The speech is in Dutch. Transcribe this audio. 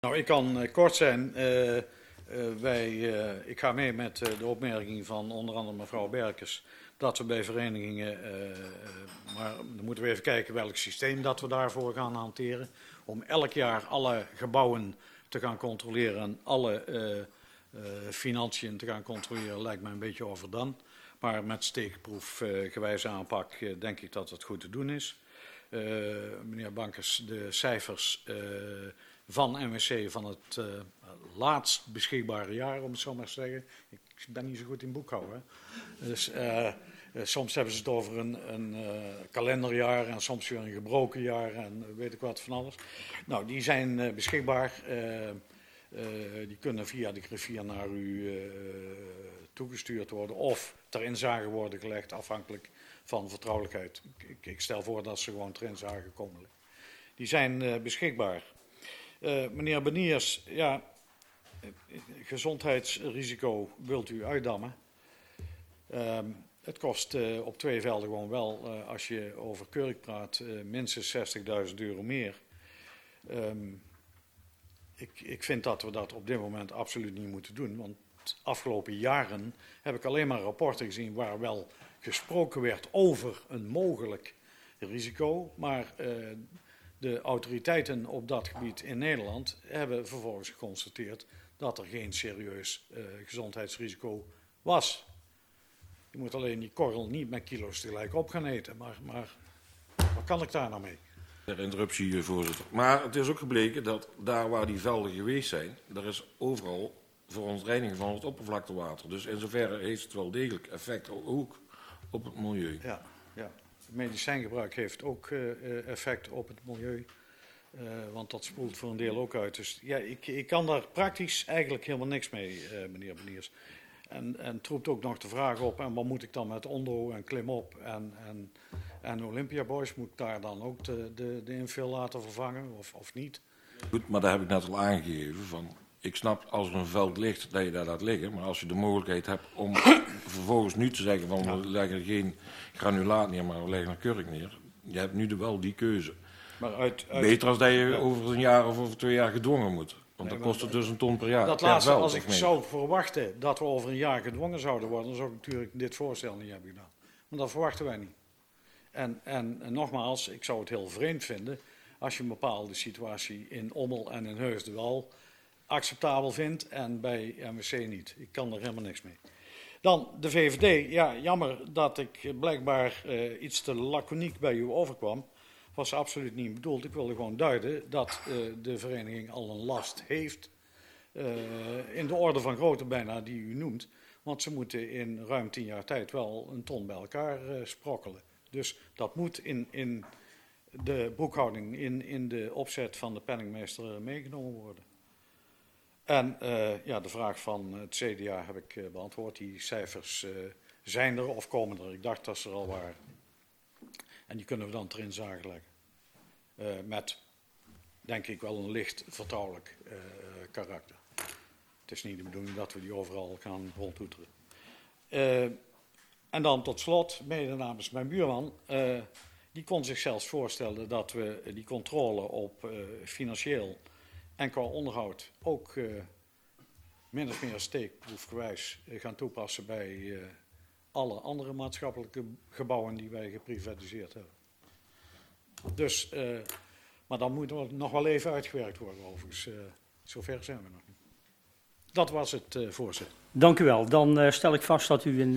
Nou, ik kan kort zijn. Ik ga mee met de opmerking van onder andere mevrouw Berkers dat we bij verenigingen, maar dan moeten we even kijken welk systeem dat we daarvoor gaan hanteren. Om elk jaar alle gebouwen te gaan controleren en alle financiën te gaan controleren lijkt mij een beetje overdone. Maar met steekproefgewijze aanpak denk ik dat het goed te doen is. Meneer Bankers, de cijfers van NWC van het laatst beschikbare jaar, om het zo maar te zeggen. Ik ben niet zo goed in boekhouden. Dus soms hebben ze het over een kalenderjaar en soms weer een gebroken jaar en weet ik wat van alles. Nou, die zijn beschikbaar. Die kunnen via de griffier naar u toegestuurd worden of ter inzage worden gelegd, afhankelijk van vertrouwelijkheid. Ik stel voor dat ze gewoon ter inzage komen. Die zijn beschikbaar. Meneer Beniers, ja, gezondheidsrisico wilt u uitdammen. Het kost op twee velden gewoon wel, als je over Kurk praat, minstens €60.000 meer. Ik vind dat we dat op dit moment absoluut niet moeten doen, want de afgelopen jaren heb ik alleen maar rapporten gezien waar wel gesproken werd over een mogelijk risico, maar de autoriteiten op dat gebied in Nederland hebben vervolgens geconstateerd dat er geen serieus gezondheidsrisico was. Je moet alleen die korrel niet met kilo's tegelijk op gaan eten, maar wat kan ik daar nou mee? Ter interruptie, voorzitter. Maar het is ook gebleken dat daar waar die velden geweest zijn, daar is overal verontreiniging van het oppervlaktewater. Dus in zoverre heeft het wel degelijk effect ook op het milieu. Ja. Medicijngebruik heeft ook effect op het milieu, want dat spoelt voor een deel ook uit. Dus ja, ik kan daar praktisch eigenlijk helemaal niks mee, meneer Beniers. En het roept ook nog de vraag op, en wat moet ik dan met Ondo en Klimop en Olympia Boys? Moet ik daar dan ook de infill laten vervangen of niet? Goed, maar daar heb ik net al aangegeven van. Ik snap als er een veld ligt dat je daar laat liggen, maar als je de mogelijkheid hebt om vervolgens nu te zeggen van we leggen geen granulaat neer, maar we leggen een kurk neer. Je hebt nu wel die keuze. Maar beter als dat je over een jaar of over 2 jaar gedwongen moet. Want dan kost het dus een ton per jaar. Dat laatste, als ik zou verwachten dat we over een jaar gedwongen zouden worden, dan zou ik natuurlijk dit voorstel niet hebben gedaan. Maar dat verwachten wij niet. En nogmaals, ik zou het heel vreemd vinden als je een bepaalde situatie in Ommel en in Heusden acceptabel vindt en bij MWC niet. Ik kan er helemaal niks mee. Dan de VVD. Ja, jammer dat ik blijkbaar iets te laconiek bij u overkwam. Was absoluut niet bedoeld. Ik wilde gewoon duiden dat de vereniging al een last heeft. In de orde van grootte bijna die u noemt. Want ze moeten in ruim 10 jaar tijd wel een ton bij elkaar sprokkelen. Dus dat moet in de boekhouding, in de opzet van de penningmeester meegenomen worden. En de vraag van het CDA heb ik beantwoord. Die cijfers zijn er of komen er. Ik dacht dat ze er al waren. En die kunnen we dan ter inzage leggen. Met, denk ik, wel een licht vertrouwelijk karakter. Het is niet de bedoeling dat we die overal gaan rondtoeteren. En dan tot slot, mede namens mijn buurman, die kon zich zelfs voorstellen dat we die controle op financieel en qua onderhoud ook min of meer steekproefgewijs gaan toepassen bij alle andere maatschappelijke gebouwen die wij geprivatiseerd hebben. Dus, maar dan moet er nog wel even uitgewerkt worden overigens. Zover zijn we nog niet. Dat was het, voorzitter. Dank u wel. Dan stel ik vast dat u in